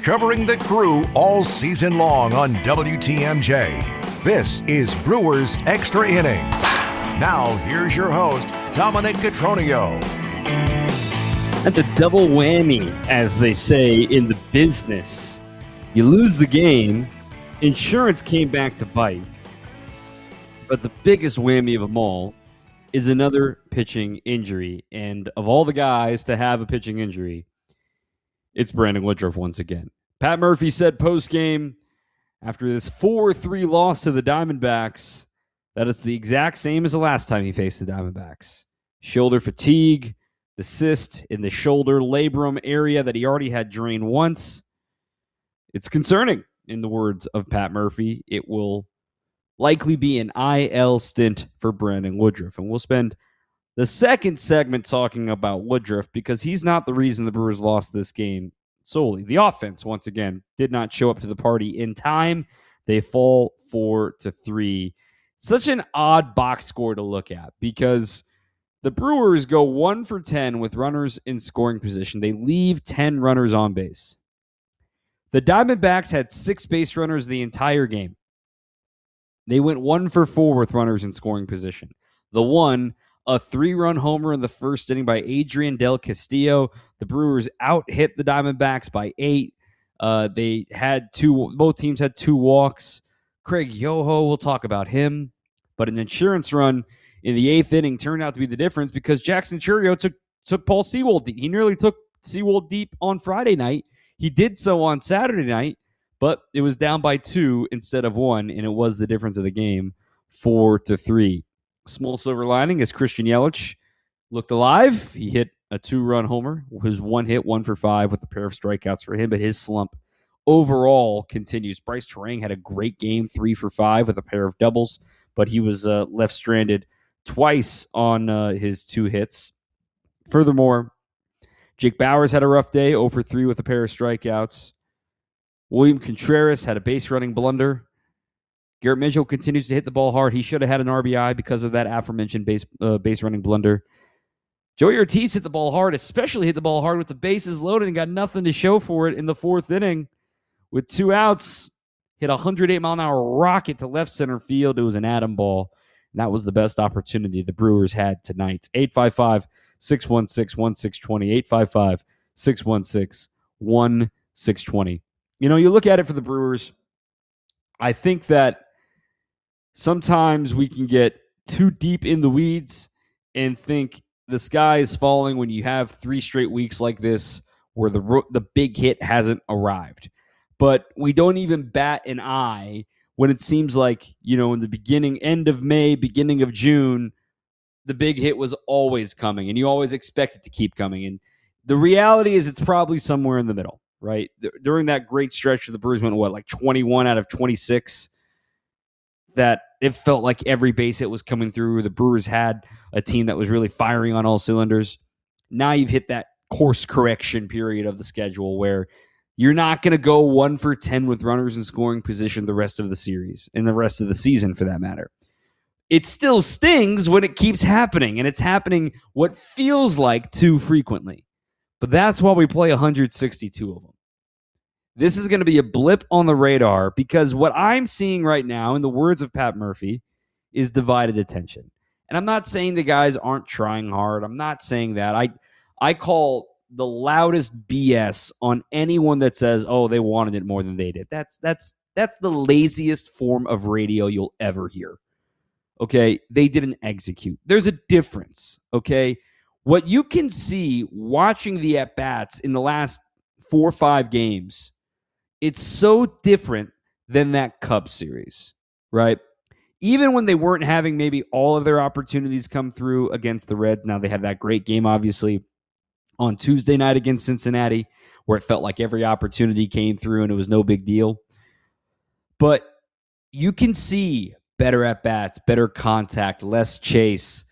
covering the Crew all season long on WTMJ. This is Brewers Extra Inning. Now, here's your host, Dominic Cotroneo. That's a double whammy, as they say in the business. You lose the game, insurance came back to bite, but the biggest whammy of them all is another pitching injury. And of all the guys to have a pitching injury, it's Brandon Woodruff once again. Pat Murphy said post-game, after this 4-3 loss to the Diamondbacks, that it's the exact same as the last time he faced the Diamondbacks. Shoulder fatigue, the cyst in the shoulder labrum area that he already had drained once. It's concerning, in the words of Pat Murphy. It will likely be an IL stint for Brandon Woodruff. And we'll spend the second segment talking about Woodruff because he's not the reason the Brewers lost this game solely. The offense, once again, did not show up to the party in time. They fall 4-3. Such an odd box score to look at because the Brewers go 1 for 10 with runners in scoring position. They leave 10 runners on base. The Diamondbacks had 6 base runners the entire game. They went 1 for 4 with runners in scoring position. The one, a 3-run homer in the first inning by Adrian Del Castillo. The Brewers out-hit the Diamondbacks by 8. They had both teams had 2 walks. Craig Yoho, we'll talk about him. But an insurance run in the 8th inning turned out to be the difference because Jackson Chourio took Paul Sewald deep. He nearly took Sewald deep on Friday night. He did so on Saturday night, but it was down by 2 instead of 1, and it was the difference of the game, 4-3. Small silver lining is Christian Yelich looked alive. He hit a 2-run homer. His 1 hit, 1 for 5 with a pair of strikeouts for him, but his slump overall continues. Bryce Terang had a great game, 3 for 5 with a pair of doubles, but he was left stranded twice on his 2 hits. Furthermore, Jake Bauers had a rough day, 0 for 3 with a pair of strikeouts. William Contreras had a base running blunder. Garrett Mitchell continues to hit the ball hard. He should have had an RBI because of that aforementioned base running blunder. Joey Ortiz hit the ball hard, especially hit the ball hard with the bases loaded and got nothing to show for it in the 4th inning. With 2 outs, hit a 108-mile-an-hour rocket to left center field. It was an atom ball. And that was the best opportunity the Brewers had tonight. 855-616-1620. 855-616-1620. You know, you look at it for the Brewers, I think that sometimes we can get too deep in the weeds and think the sky is falling when you have 3 straight weeks like this where the big hit hasn't arrived. But we don't even bat an eye when it seems like, you know, in the end of May, beginning of June, the big hit was always coming, and you always expect it to keep coming. And the reality is it's probably somewhere in the middle, right? During that great stretch, the Brewers went, 21 out of 26, that it felt like every base hit was coming through. The Brewers had a team that was really firing on all cylinders. Now you've hit that course correction period of the schedule where you're not going to go 1 for 10 with runners in scoring position the rest of the series and the rest of the season for that matter. It still stings when it keeps happening, and it's happening what feels like too frequently. But that's why we play 162 of them. This is going to be a blip on the radar because what I'm seeing right now, in the words of Pat Murphy, is divided attention. And I'm not saying the guys aren't trying hard. I'm not saying that. I call the loudest BS on anyone that says, oh, they wanted it more than they did. That's the laziest form of radio you'll ever hear. Okay? They didn't execute. There's a difference. Okay? What you can see watching the at-bats in the last 4 or 5 games, it's so different than that Cubs series, right? Even when they weren't having maybe all of their opportunities come through against the Reds. Now, they had that great game, obviously, on Tuesday night against Cincinnati, where it felt like every opportunity came through and it was no big deal. But you can see better at-bats, better contact, less chase,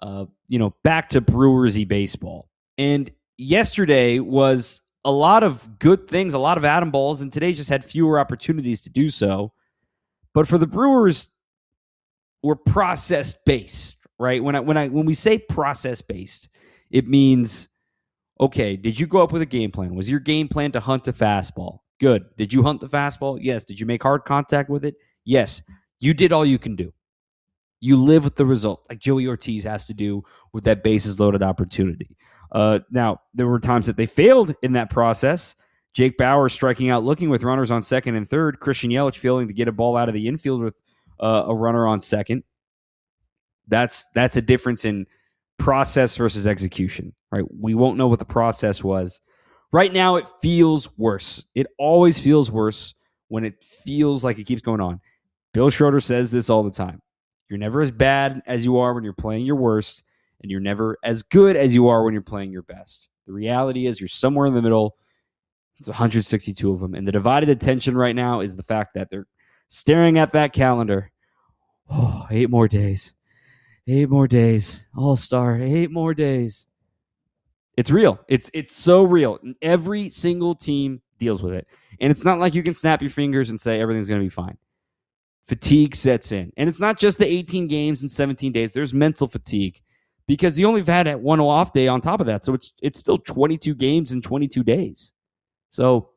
back to Brewers-y baseball. And yesterday was a lot of good things, a lot of atom balls, and today just had fewer opportunities to do so. But for the Brewers, we're process-based, right? When we say process-based, it means, okay, did you go up with a game plan? Was your game plan to hunt a fastball? Good. Did you hunt the fastball? Yes. Did you make hard contact with it? Yes. You did all you can do. You live with the result, like Joey Ortiz has to do with that bases loaded opportunity. Now, there were times that they failed in that process. Jake Bauer striking out looking with runners on second and third. Christian Yelich failing to get a ball out of the infield with a runner on second. That's a difference in process versus execution, right? We won't know what the process was. Right now, it feels worse. It always feels worse when it feels like it keeps going on. Bill Schroeder says this all the time. You're never as bad as you are when you're playing your worst, and you're never as good as you are when you're playing your best. The reality is you're somewhere in the middle. There's 162 of them. And the divided attention right now is the fact that they're staring at that calendar. Oh, 8 more days. 8 more days. All-Star, 8 more days. It's real. It's so real. And every single team deals with it. And it's not like you can snap your fingers and say everything's going to be fine. Fatigue sets in. And it's not just the 18 games in 17 days. There's mental fatigue because you only have had one off day on top of that. So it's still 22 games in 22 days. So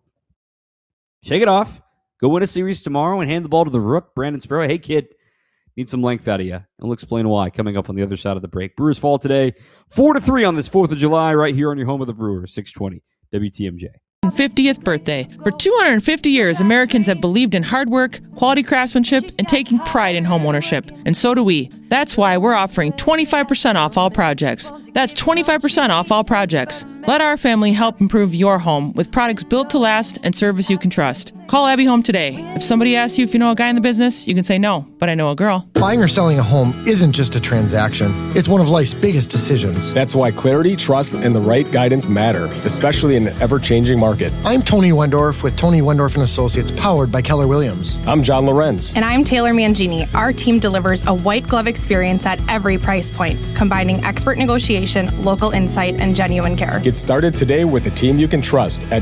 shake it off. Go win a series tomorrow and hand the ball to the rook, Brandon Sparrow. Hey, kid, need some length out of you. And we'll explain why coming up on the other side of the break. Brewers fall today 4-3 on this 4th of July right here on your home of the Brewers, 620 WTMJ. 50th birthday. For 250 years, Americans have believed in hard work, quality craftsmanship, and taking pride in homeownership. And so do we. That's why we're offering 25% off all projects. That's 25% off all projects. Let our family help improve your home with products built to last and service you can trust. Call Abbey Home today. If somebody asks you if you know a guy in the business, you can say no, but I know a girl. Buying or selling a home isn't just a transaction. It's one of life's biggest decisions. That's why clarity, trust, and the right guidance matter, especially in an ever-changing market. I'm Tony Wendorf with Tony Wendorf & Associates, powered by Keller Williams. I'm John Lorenz. And I'm Taylor Mangini. Our team delivers a white glove experience at every price point, combining expert negotiation, local insight, and genuine care. Get started today with a team you can trust at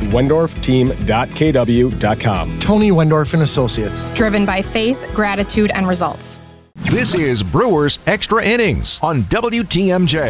wendorfteam.kw.com. Tony Wendorf & Associates. Driven by faith, gratitude, and results. This is Brewers Extra Innings on WTMJ.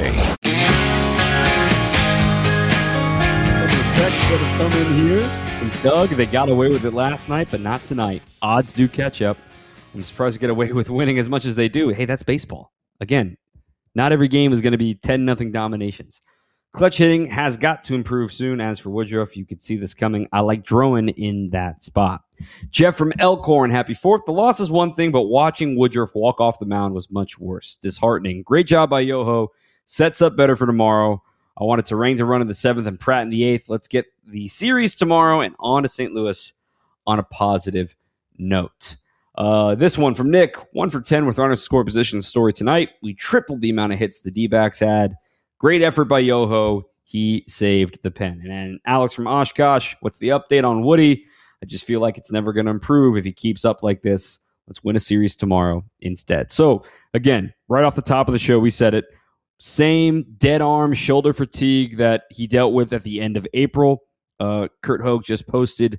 Texts that have come in here from Doug. They got away with it last night, but not tonight. Odds do catch up. I'm surprised to get away with winning as much as they do. Hey, that's baseball. Again, not every game is going to be 10-0 dominations. Clutch hitting has got to improve soon. As for Woodruff, you could see this coming. I like Drowan in that spot. Jeff from Elkhorn, happy 4th. The loss is one thing, but watching Woodruff walk off the mound was much worse. Disheartening. Great job by Yoho. Sets up better for tomorrow. I wanted Terrain to run in the 7th and Pratt in the 8th. Let's get the series tomorrow and on to St. Louis on a positive note. This one from Nick, 1 for 10 with runners score position story tonight. We tripled the amount of hits the D-backs had. Great effort by Yoho. He saved the pen. And then Alex from Oshkosh, what's the update on Woody? I just feel like it's never going to improve if he keeps up like this. Let's win a series tomorrow instead. So, again, right off the top of the show, we said it. Same dead arm, shoulder fatigue that he dealt with at the end of April. Kurt Hogue just posted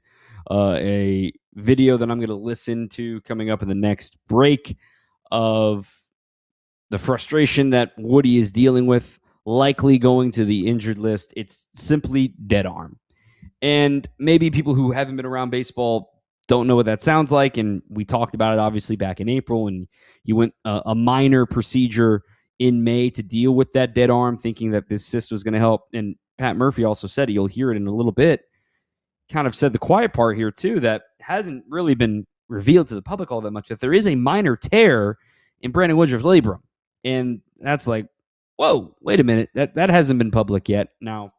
a video that I'm going to listen to coming up in the next break of the frustration that Woody is dealing with, likely going to the injured list. It's simply dead arm. And maybe people who haven't been around baseball don't know what that sounds like. And we talked about it obviously back in April, and he went a minor procedure in May to deal with that dead arm, thinking that this cyst was going to help. And Pat Murphy also said, you'll hear it in a little bit, kind of said the quiet part here too, that hasn't really been revealed to the public all that much, that there is a minor tear in Brandon Woodruff's labrum. And that's like, whoa, wait a minute. That hasn't been public yet. Now,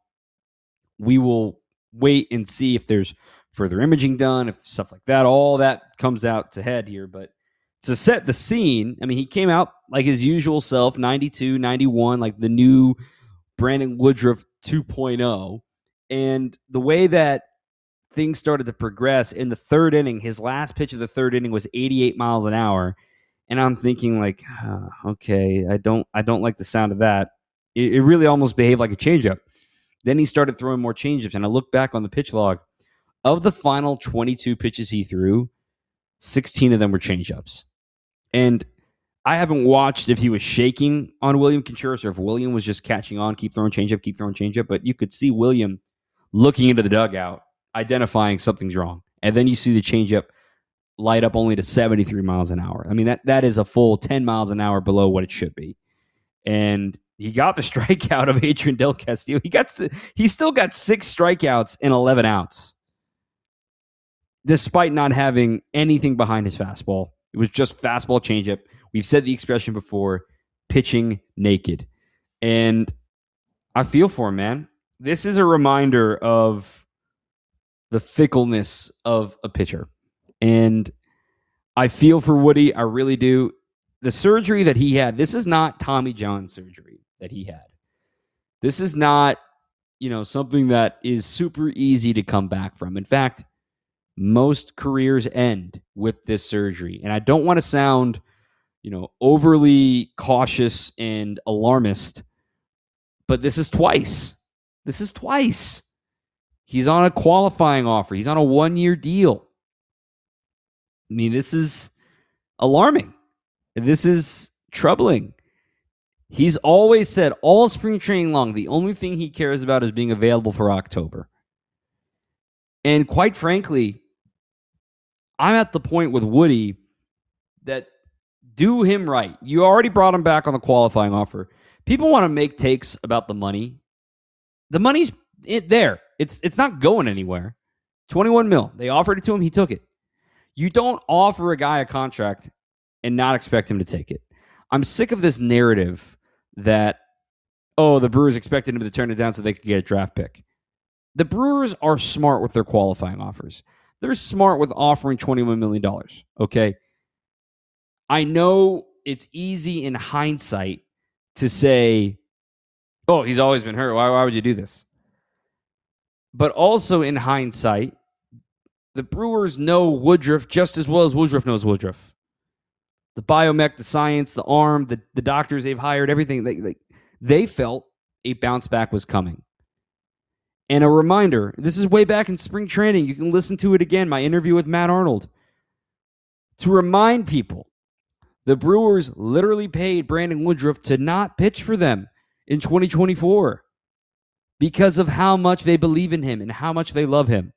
we will wait and see if there's further imaging done, if stuff like that, all that comes out to head here. But to set the scene, I mean, he came out like his usual self, 92, 91, like the new Brandon Woodruff 2.0. And the way that things started to progress in the 3rd inning, his last pitch of the 3rd inning was 88 miles an hour. And I'm thinking like, okay, I don't like the sound of that. It really almost behaved like a changeup. Then he started throwing more changeups, and I look back on the pitch log. Of the final 22 pitches he threw, 16 of them were changeups. And I haven't watched if he was shaking on William Contreras or if William was just catching on, keep throwing changeup, but you could see William looking into the dugout. identifying something's wrong. And then you see the changeup light up only to 73 miles an hour. I mean, that is a full 10 miles an hour below what it should be. And he got the strikeout of Adrian Del Castillo. He still got 6 strikeouts in 11 outs, despite not having anything behind his fastball. It was just fastball changeup. We've said the expression before, pitching naked. And I feel for him, man. This is a reminder of the fickleness of a pitcher. And I feel for Woody. I really do. The surgery that he had, this is not Tommy John surgery that he had. This is not, something that is super easy to come back from. In fact, most careers end with this surgery. And I don't want to sound, overly cautious and alarmist, but this is twice. He's on a qualifying offer. He's on a 1-year deal. I mean, this is alarming. This is troubling. He's always said all spring training long, the only thing he cares about is being available for October. And quite frankly, I'm at the point with Woody that do him right. You already brought him back on the qualifying offer. People want to make takes about the money. The money's there. It's not going anywhere. $21 million. They offered it to him. He took it. You don't offer a guy a contract and not expect him to take it. I'm sick of this narrative that, the Brewers expected him to turn it down so they could get a draft pick. The Brewers are smart with their qualifying offers. They're smart with offering $21 million, okay? I know it's easy in hindsight to say, he's always been hurt. Why would you do this? But also in hindsight, the Brewers know Woodruff just as well as Woodruff knows Woodruff. The biomech, the science, the arm, the doctors they've hired, everything. They felt a bounce back was coming. And a reminder, this is way back in spring training. You can listen to it again, my interview with Matt Arnold. To remind people, the Brewers literally paid Brandon Woodruff to not pitch for them in 2024 because of how much they believe in him and how much they love him.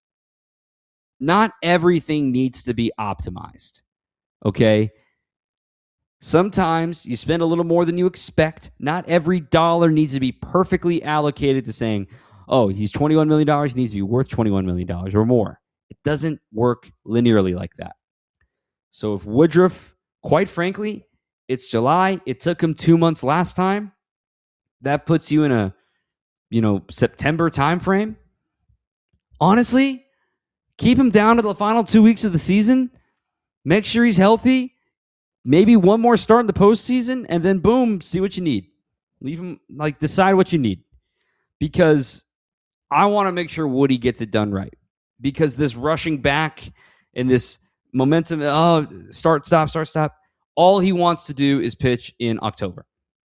Not everything needs to be optimized, okay? Sometimes you spend a little more than you expect. Not every dollar needs to be perfectly allocated to saying, he's $21 million, he needs to be worth $21 million or more. It doesn't work linearly like that. So if Woodruff, quite frankly, it's July, it took him 2 months last time, that puts you in a, September timeframe. Honestly, keep him down to the final 2 weeks of the season. Make sure he's healthy. Maybe one more start in the postseason, and then boom, see what you need. Leave him, decide what you need. Because I want to make sure Woody gets it done right. Because this rushing back and this momentum, start, stop. All he wants to do is pitch in October.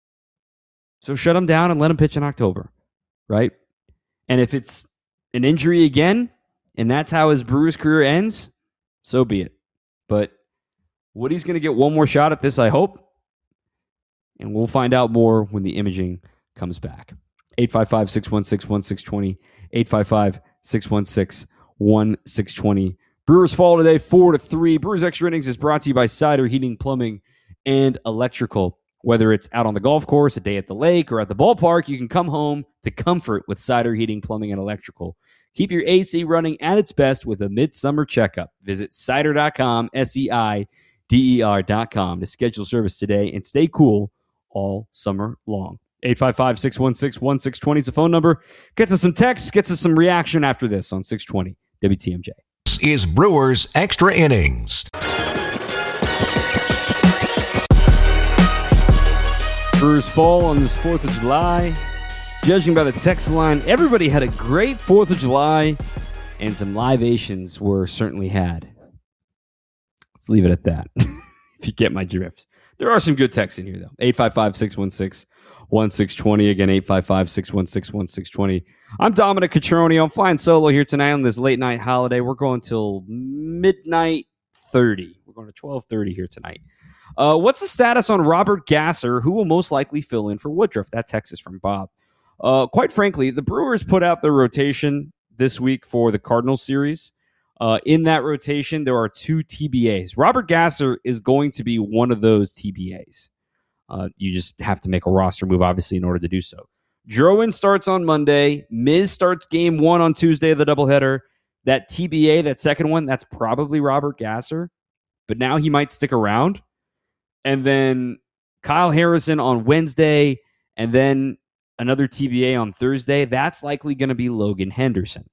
So shut him down and let him pitch in October, right? And if it's an injury again, and that's how his Brewers career ends, so be it. But Woody's going to get one more shot at this, I hope. And we'll find out more when the imaging comes back. 855-616-1620. 855-616-1620. Brewers fall today 4-3. Brewers Extra Innings is brought to you by Cider Heating, Plumbing, and Electrical. Whether it's out on the golf course, a day at the lake, or at the ballpark, you can come home to comfort with Cider Heating, Plumbing, and Electrical. Keep your AC running at its best with a midsummer checkup. Visit cider.com, SEIDER.com to schedule service today and stay cool all summer long. 855-616-1620 is the phone number. Get us some texts, get us some reaction after this on 620 WTMJ. This is Brewers Extra Innings. Brewers fall on this 4th of July. Judging by the text line, everybody had a great 4th of July, and some libations were certainly had. Let's leave it at that, if you get my drift. There are some good texts in here, though. 855-616-1620. Again, 855-616-1620. I'm Dominic Cotroneo. I'm flying solo here tonight on this late night holiday. We're going till midnight 30. We're going to 12:30 here tonight. What's the status on Robert Gasser, who will most likely fill in for Woodruff? That text is from Bob. Quite frankly, the Brewers put out their rotation this week for the Cardinals series. In that rotation, there are 2 TBAs. Robert Gasser is going to be one of those TBAs. You just have to make a roster move, obviously, in order to do so. Drouin starts on Monday. Miz starts game 1 on Tuesday of the doubleheader. That TBA, that second one, that's probably Robert Gasser. But now he might stick around. And then Kyle Harrison on Wednesday, and then another TBA on Thursday. That's likely going to be Logan Henderson.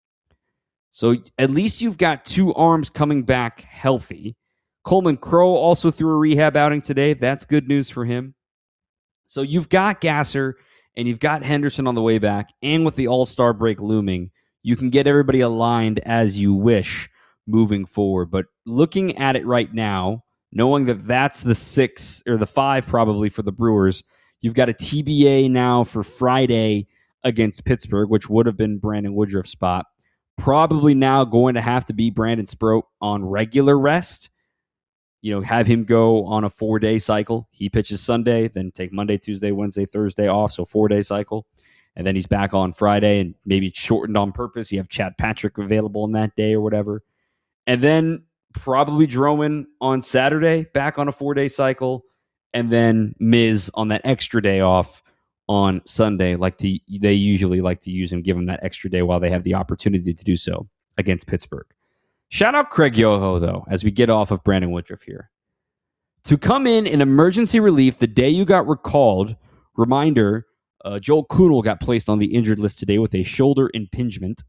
So at least you've got 2 arms coming back healthy. Coleman Crow also threw a rehab outing today. That's good news for him. So you've got Gasser and you've got Henderson on the way back. And with the All-Star break looming, you can get everybody aligned as you wish moving forward. But looking at it right now, knowing that that's the 6 or the 5 probably for the Brewers, you've got a TBA now for Friday against Pittsburgh, which would have been Brandon Woodruff's spot. Probably now going to have to be Brandon Sproat on regular rest. Have him go on a 4-day cycle. He pitches Sunday, then take Monday, Tuesday, Wednesday, Thursday off, so 4-day cycle. And then he's back on Friday, and maybe it's shortened on purpose. You have Chad Patrick available on that day or whatever. And then probably Drouin on Saturday, back on a 4-day cycle. And then Miz on that extra day off on Sunday. They usually like to use him, give him that extra day while they have the opportunity to do so against Pittsburgh. Shout out Craig Yoho, though, as we get off of Brandon Woodruff here. To come in emergency relief the day you got recalled, reminder, Joel Kuhnel got placed on the injured list today with a shoulder impingement.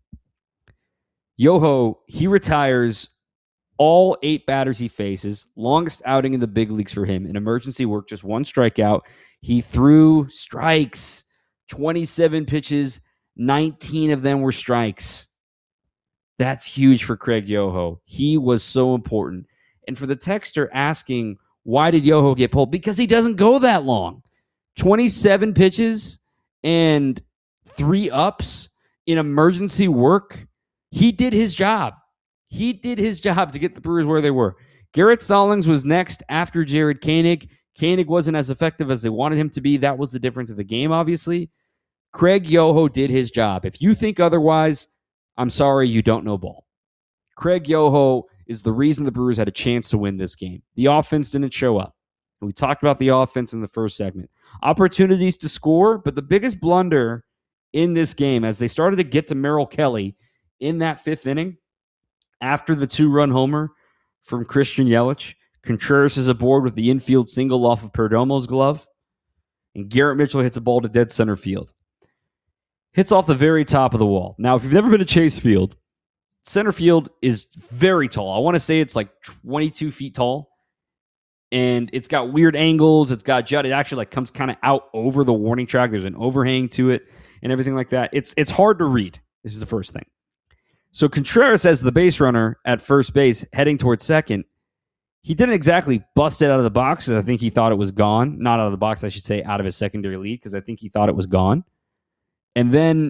Yoho, he retires all 8 batters he faces. Longest outing in the big leagues for him. In emergency work, just 1 strikeout. He threw strikes, 27 pitches, 19 of them were strikes. That's huge for Craig Yoho. He was so important. And for the texter asking, why did Yoho get pulled? Because he doesn't go that long. 27 pitches and 3 ups in emergency work. He did his job. He did his job to get the Brewers where they were. Garrett Stallings was next after Jared Koenig. Koenig wasn't as effective as they wanted him to be. That was the difference of the game, obviously. Craig Yoho did his job. If you think otherwise, I'm sorry, you don't know ball. Craig Yoho is the reason the Brewers had a chance to win this game. The offense didn't show up. We talked about the offense in the first segment. Opportunities to score, but the biggest blunder in this game, as they started to get to Merrill Kelly in that 5th inning, after the 2-run homer from Christian Yelich, Contreras is aboard with the infield single off of Perdomo's glove, and Garrett Mitchell hits a ball to dead center field. Hits off the very top of the wall. Now, if you've never been to Chase Field, center field is very tall. I want to say it's like 22 feet tall. And it's got weird angles. It's got jut. It actually comes kind of out over the warning track. There's an overhang to it and everything like that. It's hard to read. This is the first thing. So Contreras, as the base runner at first base, heading towards second, he didn't exactly bust it out of the box. I think he thought it was gone. Not out of the box, I should say, out of his secondary lead, because I think he thought it was gone. And then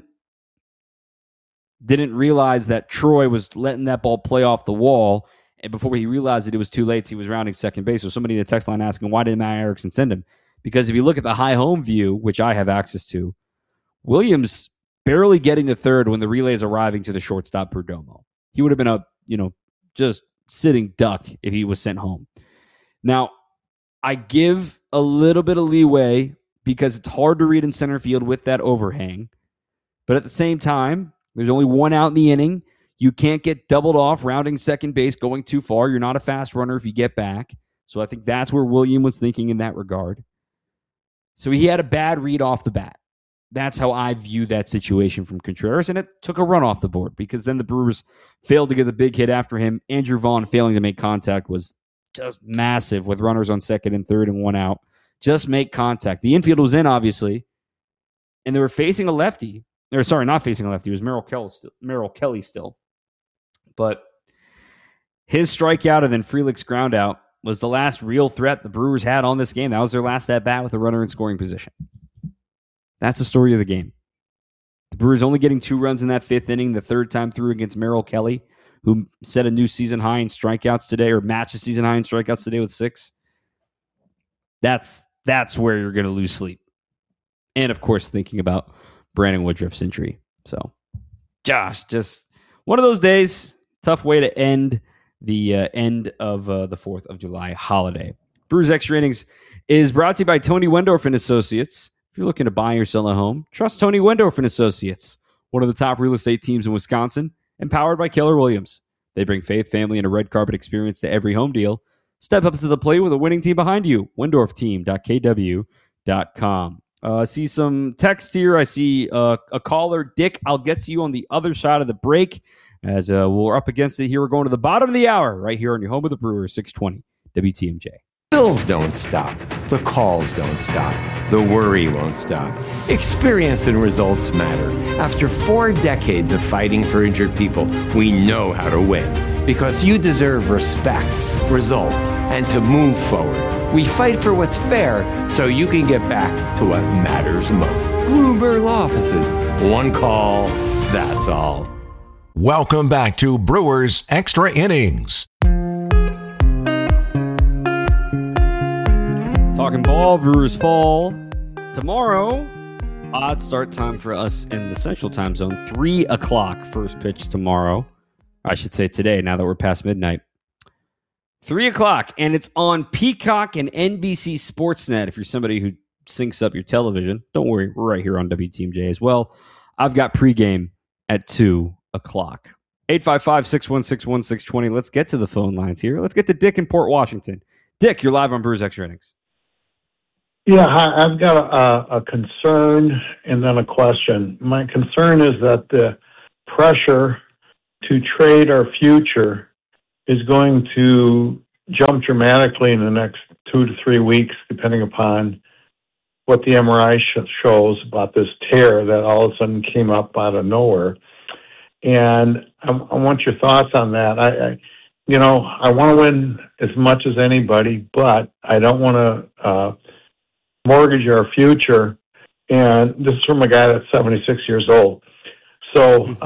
didn't realize that Troy was letting that ball play off the wall. And before he realized it was too late, he was rounding second base. So somebody in the text line asking, why didn't Matt Erickson send him? Because if you look at the high home view, which I have access to, Williams barely getting to third when the relay is arriving to the shortstop Perdomo. He would have been just sitting duck if he was sent home. Now, I give a little bit of leeway because it's hard to read in center field with that overhang. But at the same time, there's only 1 out in the inning. You can't get doubled off rounding second base going too far. You're not a fast runner if you get back. So I think that's where William was thinking in that regard. So he had a bad read off the bat. That's how I view that situation from Contreras, and it took a run off the board because then the Brewers failed to get the big hit after him. Andrew Vaughn failing to make contact was just massive with runners on second and third and 1 out. Just make contact. The infield was in, obviously, and they were facing a lefty. Or sorry, not facing a lefty. It was Merrill Kelly still. But his strikeout and then Frelick's ground out was the last real threat the Brewers had on this game. That was their last at-bat with a runner in scoring position. That's the story of the game. The Brewers only getting 2 runs in that 5th inning, the 3rd time through against Merrill Kelly, who set a new season high in strikeouts today, or matched a season high in strikeouts today with 6. That's where you're going to lose sleep. And, of course, thinking about Brandon Woodruff's injury. So Josh, just one of those days. Tough way to end the end of the 4th of July holiday. Brewers Extra Innings is brought to you by Tony Wendorf and Associates. If you're looking to buy or sell a home, trust Tony Wendorf and Associates, one of the top real estate teams in Wisconsin, empowered by Keller Williams. They bring faith, family, and a red carpet experience to every home deal. Step up to the plate with a winning team behind you. WendorfTeam.kw.com. I see some text here. I see a caller. Dick, I'll get to you on the other side of the break as we're up against it here. We're going to the bottom of the hour right here on your home of the Brewers, 620 WTMJ. Bills don't stop. The calls don't stop. The worry won't stop. Experience and results matter. After 4 decades of fighting for injured people, we know how to win. Because you deserve respect, results, and to move forward. We fight for what's fair so you can get back to what matters most. Gruber Law Offices. One call, that's all. Welcome back to Brewers Extra Innings. Talking ball, Brewers fall. Tomorrow, odd start time for us in the Central Time Zone. 3 o'clock first pitch tomorrow. I should say today, now that we're past midnight. 3 o'clock, and it's on Peacock and NBC Sportsnet. If you're somebody who syncs up your television, don't worry, we're right here on WTMJ as well. I've got pregame at 2 o'clock. 855-616-1620. Let's get to the phone lines here. Let's get to Dick in Port Washington. Dick, you're live on Brewers Extra Innings. Yeah, hi, I've got a concern and then a question. My concern is that the pressure to trade our future is going to jump dramatically in the next 2 to 3 weeks, depending upon what the MRI shows about this tear that all of a sudden came up out of nowhere. And I want your thoughts on that. I want to win as much as anybody, but I don't want to mortgage our future. And this is from a guy that's 76 years old. So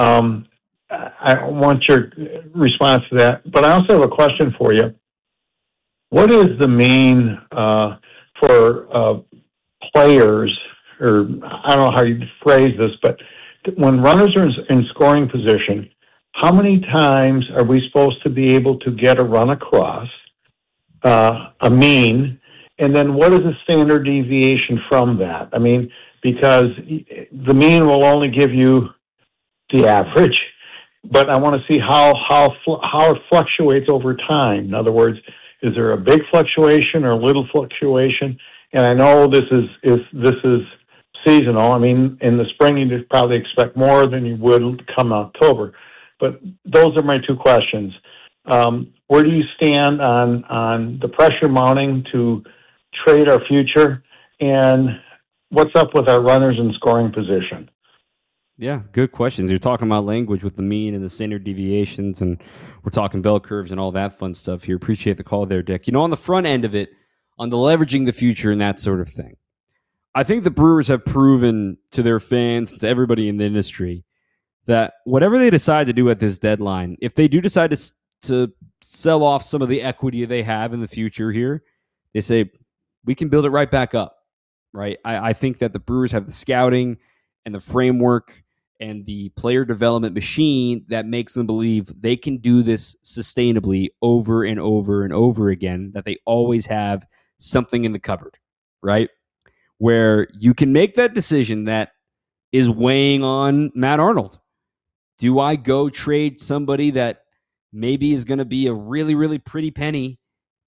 I want your response to that. But I also have a question for you. What is the mean for players, or I don't know how you phrase this, but when runners are in scoring position, how many times are we supposed to be able to get a run across, a mean, and then what is the standard deviation from that? I mean, because the mean will only give you the average, but I want to see how it fluctuates over time. In other words, is there a big fluctuation or a little fluctuation? And I know this is seasonal. I mean, in the spring you'd probably expect more than you would come October. But those are my two questions. Where do you stand on the pressure mounting to trade our future, and what's up with our runners in scoring position? Yeah, good questions. You're talking about language with the mean and the standard deviations, and we're talking bell curves and all that fun stuff here. Appreciate the call there, Dick. On the front end of it, on the leveraging the future and that sort of thing, I think the Brewers have proven to their fans, to everybody in the industry, that whatever they decide to do at this deadline, if they do decide to sell off some of the equity they have in the future here, they say, we can build it right back up, right? I think that the Brewers have the scouting and the framework and the player development machine that makes them believe they can do this sustainably over and over and over again, that they always have something in the cupboard, right? Where you can make that decision that is weighing on Matt Arnold. Do I go trade somebody that maybe is going to be a really, really pretty penny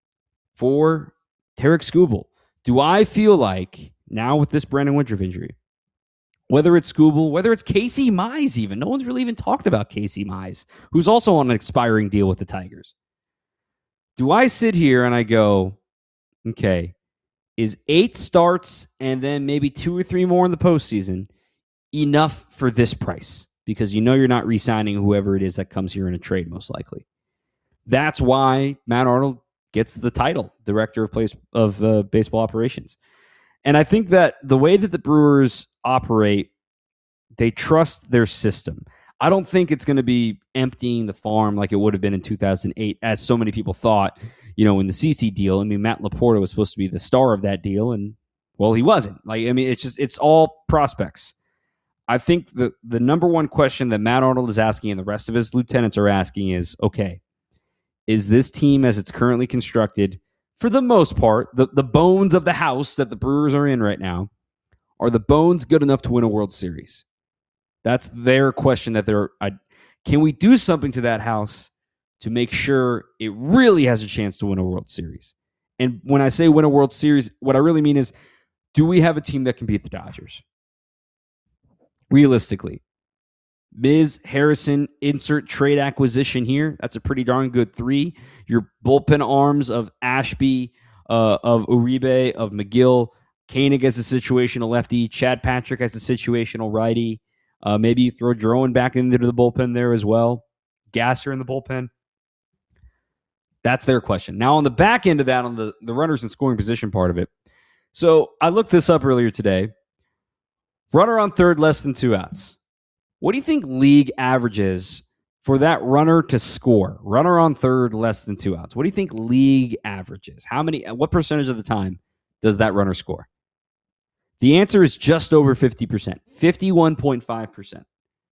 for Tarik Skubal? Do I feel like now with this Brandon Woodruff injury, whether it's Skubal, whether it's Casey Mize even, no one's really even talked about Casey Mize, who's also on an expiring deal with the Tigers. Do I sit here and I go, okay, is 8 starts and then maybe 2 or 3 more in the postseason enough for this price? Because you're not re-signing whoever it is that comes here in a trade, most likely. That's why Matt Arnold gets the title, Director of Baseball Operations. And I think that the way that the Brewers operate, they trust their system. I don't think it's going to be emptying the farm like it would have been in 2008, as so many people thought, in the CC deal. I mean, Matt Laporta was supposed to be the star of that deal, and, well, he wasn't. It's all prospects. I think the number one question that Matt Arnold is asking and the rest of his lieutenants are asking is, okay, is this team as it's currently constructed, for the most part, the bones of the house that the Brewers are in right now, are the bones good enough to win a World Series? That's their question. Can we do something to that house to make sure it really has a chance to win a World Series? And when I say win a World Series, what I really mean is, do we have a team that can beat the Dodgers? Realistically. Miz, Harrison, insert trade acquisition here. That's a pretty darn good 3. Your bullpen arms of Ashby, of Uribe, of McGill. Koenig as a situational lefty. Chad Patrick as a situational righty. Maybe you throw Drouin back into the bullpen there as well. Gasser in the bullpen. That's their question. Now, on the back end of that, on the runners and scoring position part of it. So I looked this up earlier today. Runner on third, less than 2 outs. What do you think league average is for that runner to score? Runner on third, less than 2 outs. What do you think league average is? What percentage of the time does that runner score? The answer is just over 50%, 51.5%.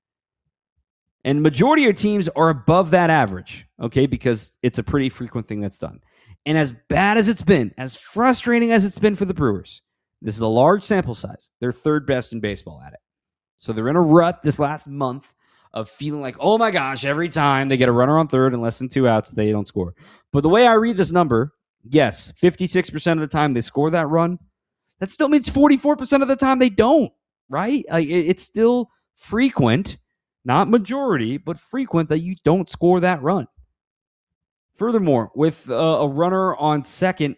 And majority of teams are above that average, okay, because it's a pretty frequent thing that's done. And as bad as it's been, as frustrating as it's been for the Brewers, this is a large sample size. They're third best in baseball at it. So they're in a rut this last month of feeling like, oh my gosh, every time they get a runner on third and less than 2 outs, they don't score. But the way I read this number, yes, 56% of the time they score that run. That still means 44% of the time they don't, right? It's still frequent, not majority, but frequent that you don't score that run. Furthermore, with a runner on second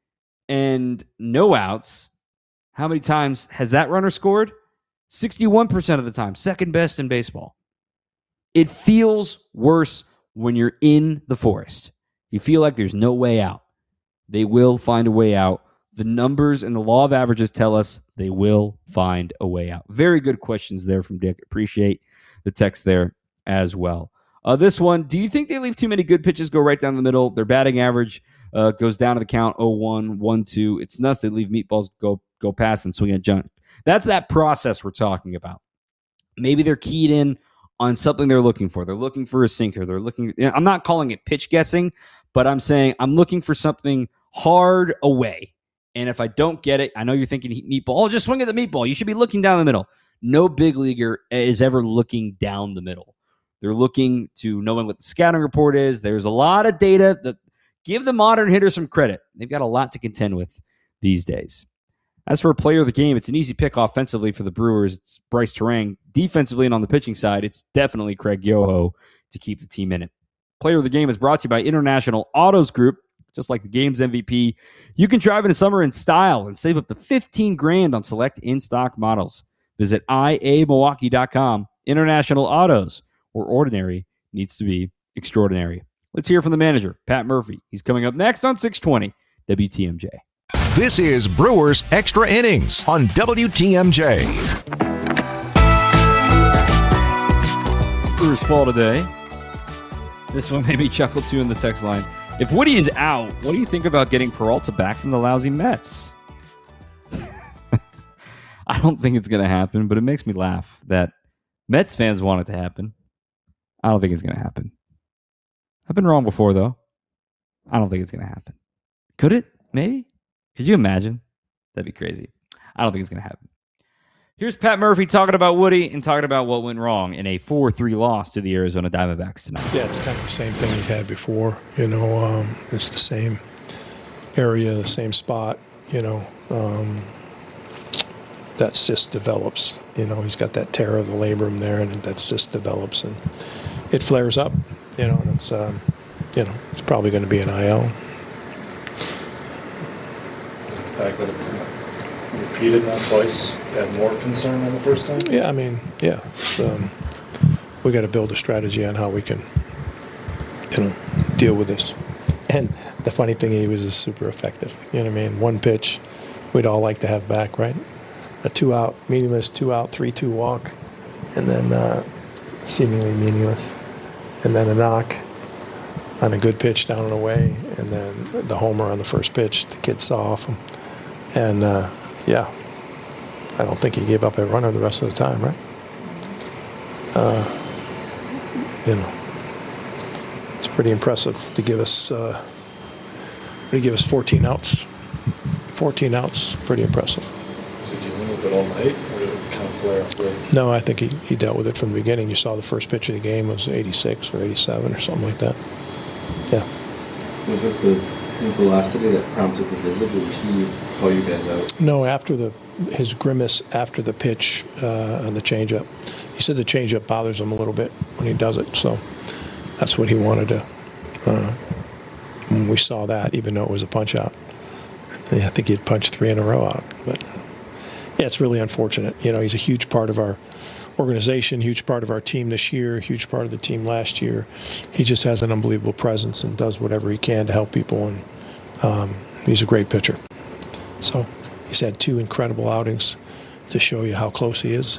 and no outs, how many times has that runner scored? 61% of the time, second best in baseball. It feels worse when you're in the forest. You feel like there's no way out. They will find a way out. The numbers and the law of averages tell us they will find a way out. Very good questions there from Dick. Appreciate the text there as well. This one, do you think they leave too many good pitches go right down the middle? Their batting average goes down to the count 0-1, 1-2. It's nuts they leave meatballs go past and swing at junk. That's that process we're talking about. Maybe they're keyed in on something they're looking for. They're looking for a sinker. I'm not calling it pitch guessing, but I'm saying I'm looking for something hard away. And if I don't get it, I know you're thinking meatball. Oh, just swing at the meatball. You should be looking down the middle. No big leaguer is ever looking down the middle. They're looking to knowing what the scouting report is. There's a lot of data that give the modern hitter some credit. They've got a lot to contend with these days. As for a player of the game, it's an easy pick offensively for the Brewers. It's Bryce Terang. Defensively and on the pitching side, it's definitely Craig Yoho to keep the team in it. Player of the game is brought to you by International Autos Group. Just like the game's MVP, you can drive in the summer in style and save up to $15,000 on select in-stock models. Visit iamilwaukee.com. International Autos, where ordinary needs to be extraordinary. Let's hear from the manager, Pat Murphy. He's coming up next on 620 WTMJ. This is Brewers Extra Innings on WTMJ. Brewers fall today. This one made me chuckle too in the text line. If Woody is out, what do you think about getting Peralta back from the lousy Mets? I don't think it's going to happen, but it makes me laugh that Mets fans want it to happen. I don't think it's going to happen. I've been wrong before, though. I don't think it's going to happen. Could it? Maybe? Could you imagine? That'd be crazy. I don't think it's going to happen. Here's Pat Murphy talking about Woody and talking about what went wrong in a 4-3 loss to the Arizona Diamondbacks tonight. Yeah, it's kind of the same thing we had before. It's the same area, the same spot. That cyst develops. He's got that tear of the labrum there, and that cyst develops, and it flares up. And it's it's probably going to be an IL. Is it the fact that it's repeated now twice had more concern than the first time? Yeah, we got to build a strategy on how we can, deal with this. And the funny thing, he was super effective. One pitch, we'd all like to have back, right? A 2-out, meaningless 2-out, 3-2 walk, and then seemingly meaningless, and then a knock on a good pitch down and away, and then the homer on the first pitch. The kid saw off him, and I don't think he gave up a runner the rest of the time, right? it's pretty impressive to give us 14 outs. 14 outs, pretty impressive. Was he dealing with it all night, or did it kind of flare up late? No, I think he dealt with it from the beginning. You saw the first pitch of the game was 86 or 87 or something like that. Yeah. Was it the velocity that prompted the visit? Did he call you guys out? No, after his grimace after the pitch on the changeup. He said the changeup bothers him a little bit when he does it, so that's what he wanted to. When we saw that, even though it was a punch out, I think he'd punched 3 in a row out. But yeah, it's really unfortunate. He's a huge part of our organization, huge part of our team this year, huge part of the team last year. He just has an unbelievable presence and does whatever he can to help people, and he's a great pitcher. So he's had 2 incredible outings to show you how close he is.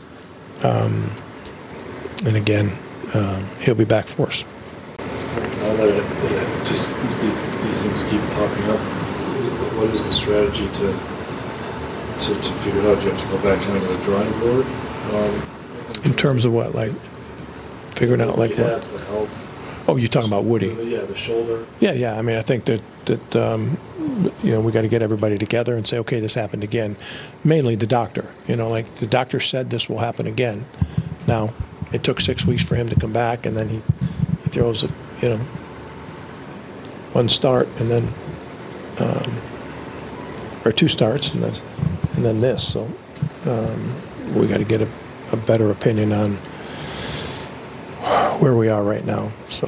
And again, he'll be back for us. Now that it just these things keep popping up, what is the strategy to figure it out? Do you have to go back kind of to the drawing board? In terms of what, like figuring out like what? The health. Oh, you're talking about Woody? Yeah, the shoulder. Yeah. I mean, I think that we got to get everybody together and say, okay, this happened again. Mainly the doctor. Like the doctor said this will happen again. Now, it took 6 weeks for him to come back, and then he throws it, one start, and then or 2 starts, and then this. So we got to get a better opinion on where we are right now. So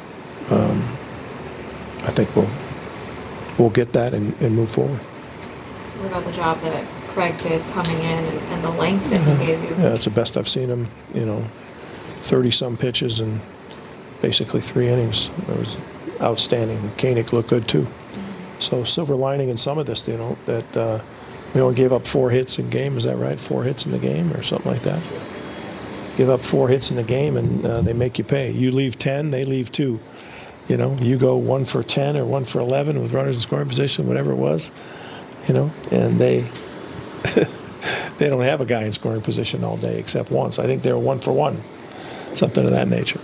I think we'll get that and move forward. What about the job that Craig did coming in and the length that he gave you? Yeah, it's the best I've seen him. 30-some pitches and basically 3 innings. It was outstanding. Koenig looked good too. So silver lining in some of this, that we only gave up 4 hits in game. Is that right? 4 hits in the game or something like that. Give up 4 hits in the game and they make you pay. You leave 10, they leave 2. You go 1 for 10 or 1 for 11 with runners in scoring position, whatever it was. And they they don't have a guy in scoring position all day except once. I think they were 1 for 1, something of that nature.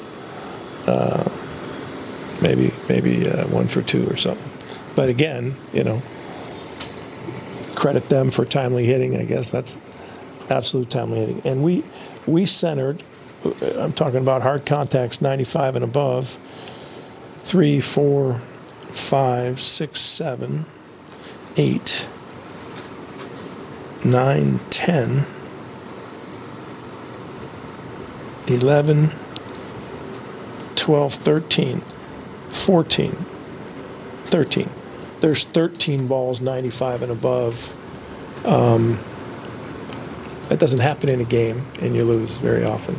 Maybe 1 for 2 or something. But again, credit them for timely hitting. I guess that's absolute timely hitting. And we centered. I'm talking about hard contacts, 95 and above. 3, 4, 5, 6, 7, 8, 9, 10, 11, 12, 13, 14, 13. There's 13 balls 95 and above. That doesn't happen in a game, and you lose very often.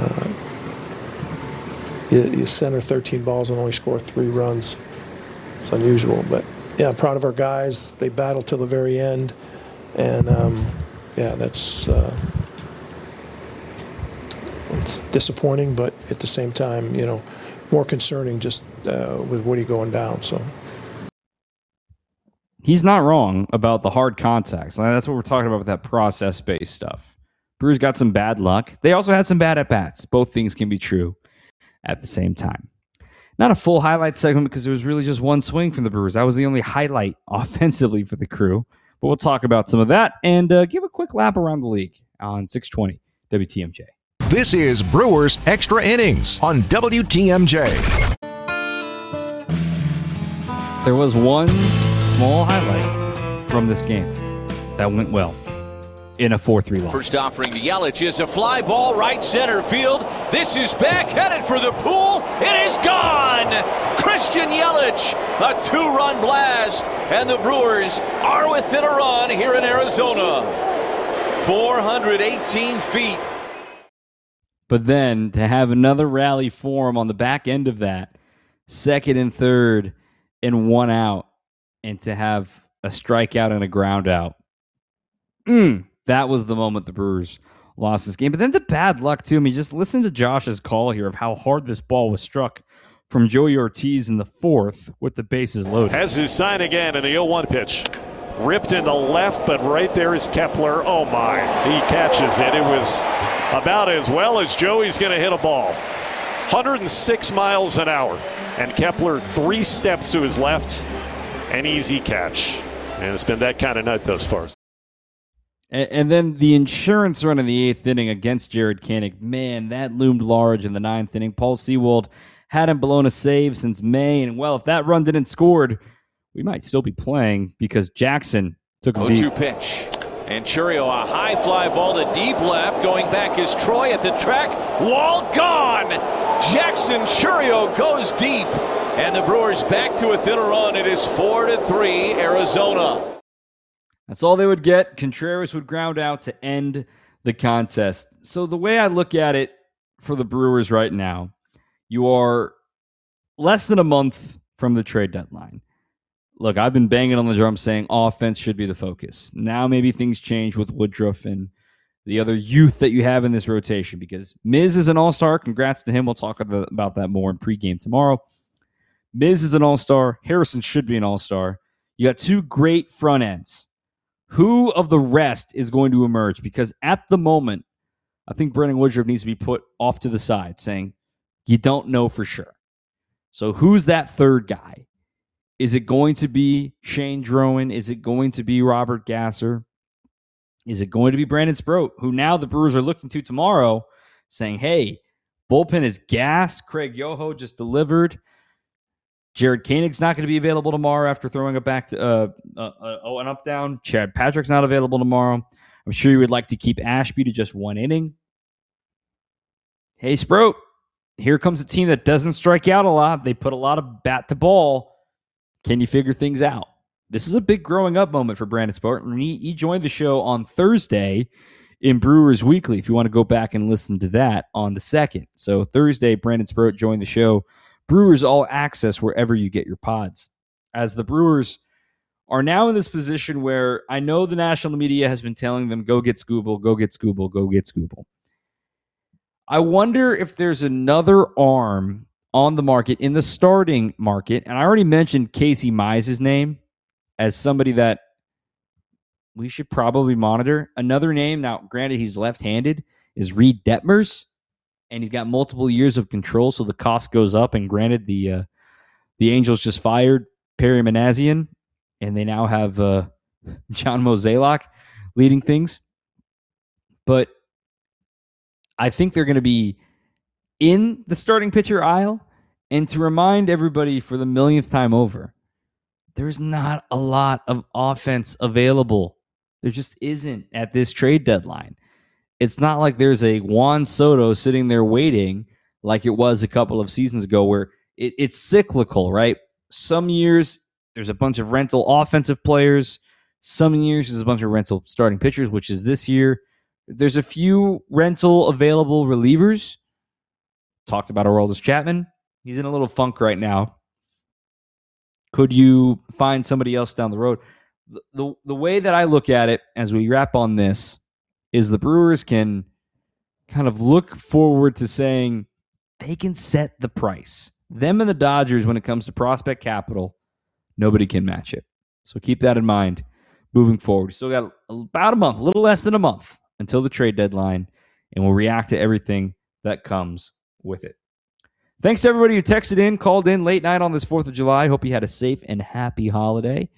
You center 13 balls and only score 3 runs. It's unusual, but yeah, I'm proud of our guys. They battled till the very end, and that's it's disappointing, but at the same time, more concerning just with Woody going down. So he's not wrong about the hard contacts. That's what we're talking about with that process-based stuff. Brewers got some bad luck. They also had some bad at-bats. Both things can be true at the same time. Not a full highlight segment because there was really just one swing from the Brewers. That was the only highlight offensively for the Crew. But we'll talk about some of that and give a quick lap around the league on 620 WTMJ. This is Brewers Extra Innings on WTMJ. There was one small highlight from this game that went well in a 4-3 loss. First offering to Yelich is a fly ball right center field. This is back headed for the pool. It is gone. Christian Yelich, a 2-run blast, and the Brewers are within a run here in Arizona. 418 feet. But then to have another rally form on the back end of that, 2nd and 3rd and 1 out, and to have a strikeout and a ground out. That was the moment the Brewers lost this game. But then the bad luck, too. I mean, just listen to Josh's call here of how hard this ball was struck from Joey Ortiz in the 4th with the bases loaded. Has his sign again in the 0-1 pitch. Ripped into left, but right there is Kepler. Oh, my. He catches it. It was about as well as Joey's going to hit a ball. 106 miles an hour. And Kepler 3 steps to his left. An easy catch. And it's been that kind of night thus far. And then the insurance run in the 8th inning against Jared Koenig. Man, that loomed large in the 9th inning. Paul Sewald hadn't blown a save since May. And, well, if that run didn't scored, we might still be playing because Jackson took a 0-2 pitch. And Chourio, a high fly ball to deep left. Going back is Troy at the track. Wall gone. Jackson Chourio goes deep. And the Brewers back to a thinner run. It is 4-3 Arizona. That's all they would get. Contreras would ground out to end the contest. So the way I look at it for the Brewers right now, you are less than a month from the trade deadline. Look, I've been banging on the drum saying offense should be the focus. Now maybe things change with Woodruff and the other youth that you have in this rotation because Miz is an all-star. Congrats to him. We'll talk about that more in pregame tomorrow. Miz is an all-star. Harrison should be an all-star. You got 2 great front ends. Who of the rest is going to emerge? Because at the moment, I think Brendan Woodruff needs to be put off to the side saying, you don't know for sure. So who's that third guy? Is it going to be Shane Drowan? Is it going to be Robert Gasser? Is it going to be Brandon Sproat, who now the Brewers are looking to tomorrow saying, hey, bullpen is gassed. Craig Yoho just delivered. Jared Koenig's not going to be available tomorrow after throwing it back to an up down. Chad Patrick's not available tomorrow. I'm sure you would like to keep Ashby to just 1 inning. Hey, Sproat, here comes a team that doesn't strike out a lot. They put a lot of bat to ball. Can you figure things out? This is a big growing up moment for Brandon Sproat. And he joined the show on Thursday in Brewers Weekly, if you want to go back and listen to that on the 2nd. So Thursday, Brandon Sproat joined the show. Brewers All Access wherever you get your pods. As the Brewers are now in this position where I know the national media has been telling them, go get Skubal, go get Skubal, go get Skubal. I wonder if there's another arm on the market, in the starting market, and I already mentioned Casey Mize' name as somebody that we should probably monitor. Another name, now granted he's left-handed, is Reed Detmers. And he's got multiple years of control, so the cost goes up. And granted, the Angels just fired Perry Manassian, and they now have John Mozeliak leading things. But I think they're going to be in the starting pitcher aisle. And to remind everybody for the millionth time over, there's not a lot of offense available. There just isn't at this trade deadline. It's not like there's a Juan Soto sitting there waiting like it was a couple of seasons ago where it's cyclical, right? Some years there's a bunch of rental offensive players. Some years there's a bunch of rental starting pitchers, which is this year. There's a few rental available relievers. Talked about Aroldis Chapman. He's in a little funk right now. Could you find somebody else down the road? The way that I look at it as we wrap on this is the Brewers can kind of look forward to saying they can set the price. Them and the Dodgers, when it comes to prospect capital, nobody can match it. So keep that in mind moving forward. We still got about a month, a little less than a month until the trade deadline, and we'll react to everything that comes with it. Thanks to everybody who texted in, called in late night on this 4th of July. Hope you had a safe and happy holiday.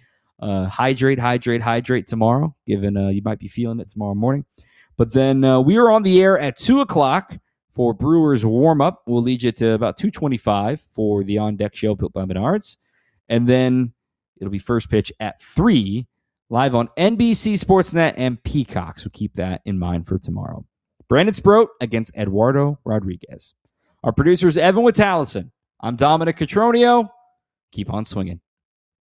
Hydrate tomorrow, given you might be feeling it tomorrow morning. But then we are on the air at 2 o'clock for Brewers warm-up. We'll lead you to about 2:25 for the on-deck show built by Menards. And then it'll be first pitch at 3, live on NBC Sportsnet and Peacock. So keep that in mind for tomorrow. Brandon Sproat against Eduardo Rodriguez. Our producer is Evan Witalison. I'm Dominic Cotroneo. Keep on swinging.